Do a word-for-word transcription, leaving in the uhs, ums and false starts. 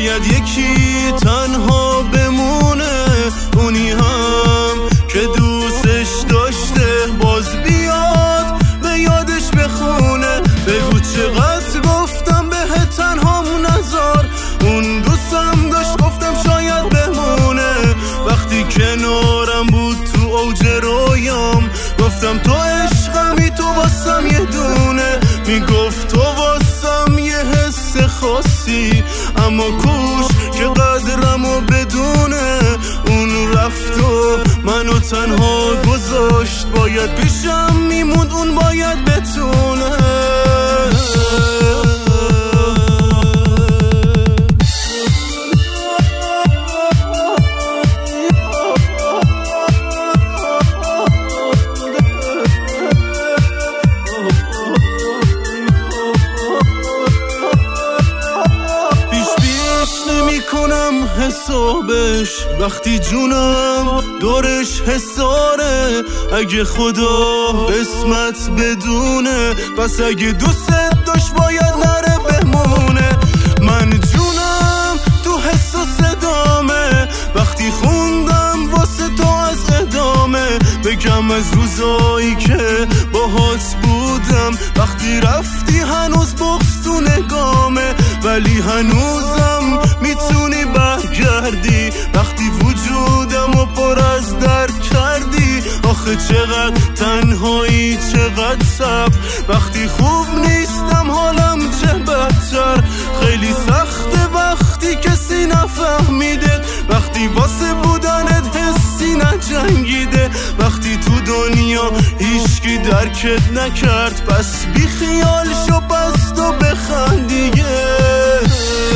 شاید یکی تنها بمونه، اونی هم که دوستش داشته باز بیاد به یادش بخونه. بگو چقدر گفتم به تنهامون نذار، اون دوستم داشت گفتم شاید بمونه. وقتی کنارم بود تو اوج رویام گفتم تو عشقمی، تو واسم یه دونه. میگفت تو واسم یه حس خاصی، اما کوش که قدرمو بدونه. اون رفت و منو تنها گذاشت، باید پیشم میموند اون باید بتونه. کنم حسابش وقتی جونم دورش حساره. اگه خدا قسمت بدونه، پس اگه دوست داشت باید نره بمونه. من جونم تو حس و صدامه، وقتی خوندم واسه تو از ادامه. بگم از روزایی که باهات بودم، وقتی رفتی هنوز بغض تو نگامه. ولی هنوزم میتونی برگردی، وقتی وجودم و پر از درد کردی. آخه چقدر تنهایی چقدر صبر، وقتی خوب نیستم حالم چه بدتر. خیلی سخته وقتی کسی نفهمیده، وقتی واسه بودنت حسی نجنگیده. وقتی تو دنیا هیچکی درکت نکرد، پس بی خیال شو پس تو بخند دیگه.